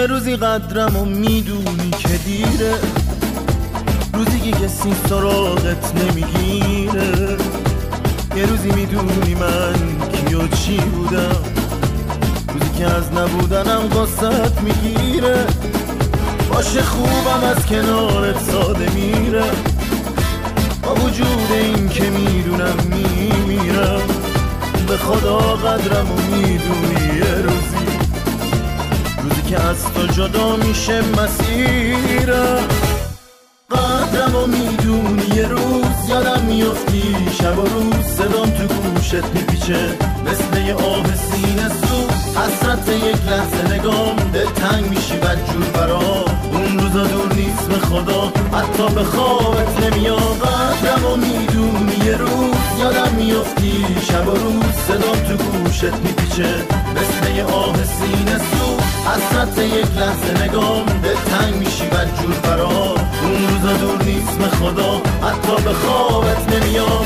روزی قدرمو میدونی که دیره، روزی که کسی سراغت نمیگیره. یه روزی میدونی من کی و چی بودم، روزی که از نبودنم قصت میگیره. باشه خوبم از کنارت ساده میره، با وجود این که میدونم میمیرم. به خدا قدرمو میدونی یه روزی که از تو جدا میشه مسیرم. قدرمو میدونی یه روز یادم میافتی، شب و روز صدام تو گوشت میپیچه مثل یه آب سینه سوز. حسرت یک لحظه نگام دلتنگ میشی بدجور برا، اون روزا دور نیست به خدا حتی به خوابت نمیاد. قدرمو میدونی یه روز یادم میافتی، شب و روز صدام تو گوشت میپیچه مثل یه آب سینه سوز. حسرت یک لحظه نگام دلتنگ میشی بدجور برا، اون روزا دور نیست به خدا حتی به خوابت نمیاد.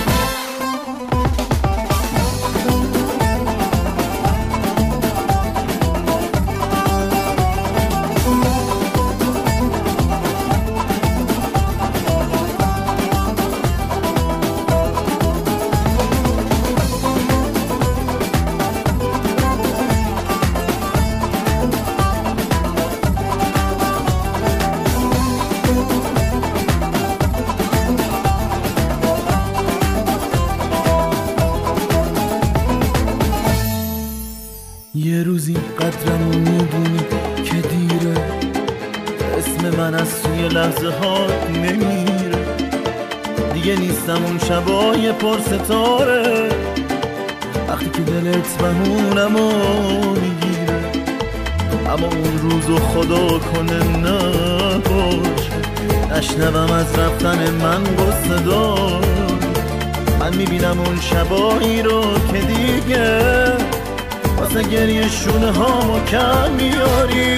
یه روزی قدرمو میدونی که دیره، اسم من از توی لحظه هات نمیره. دیگه نیستم اون شبای پر ستاره، وقتی که دلت بهونمو میگیره. اما اون روزو خدا کنه نباشه، نشنوم از رفتن من قصه دار. من میبینم اون شبایی رو که دیگه واسه گریه شونه هامو کم میاری.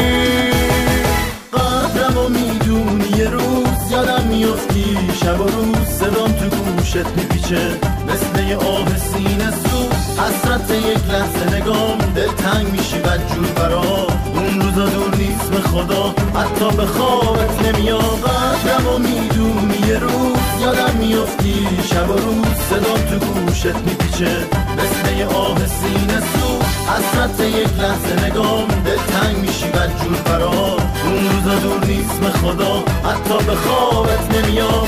قدرمو میدونی یه روز یادم میافتی، شب و روز صدام تو گوشت میپیچه مثل یه آب سینه سوز. حسرت یک لحظه نگام دلتنگ میشی بدجور برا، اون روزا دور نیست به خدا حتی به خوابت نمیاد. قدرمو میدونی یه روز یادم میافتی، شب و روز صدام تو گوشت میپیچه مثل یه آب سینه سوز. حسرت یک لحظه نگام دلتنگ میشی بدجور برا، اون روزا دور نیست به خدا حتی به خوابت نمیاد.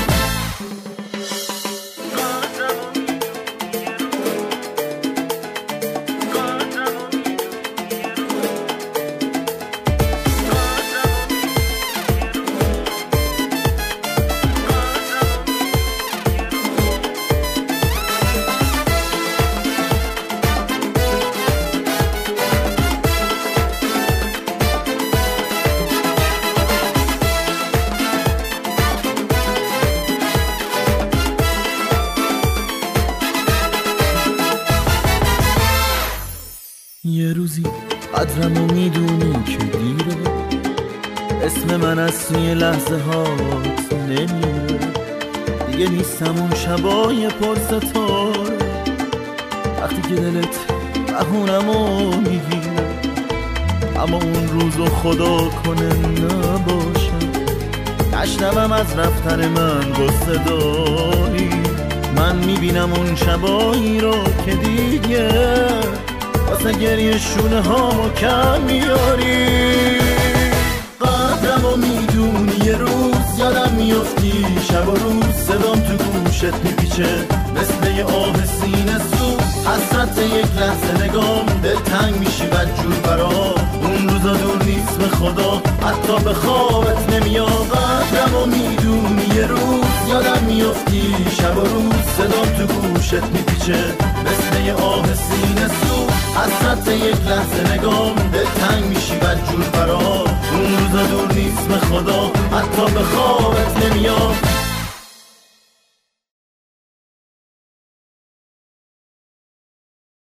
یه روزی قدرمو میدونی که دیره، اسم من از توی لحظه هات نمیره. دیگه نیستم اون شبای پر ستاره، وقتی که دلت بهونمو میگیره. اما اون روزو خدا کنه نباشه، نشنوم از رفتن من قصه داری. من میبینم اون شبایی رو که دیگه واسه گریه شونه هامو کم میاری. قدرمو میدونی یه روز یادم میافتی، شب و روز صدام تو گوشت میپیچه مثل یه آب سینه سوز. حسرت یک لحظه نگام دلتنگ میشی بدجور برا، اون روزا دور نیست به خدا حتی به خوابت نمیاد. قدرمو میدونی یه روز یادم میافتی، شب و روز صدام تو گوشت میپیچه مثل یه آب سینه سوز. حسرت یک لحظه نگام دلتنگ میشی بدجور برا، اون روزا دور نیست به خدا حتی به خوابت نمیاد.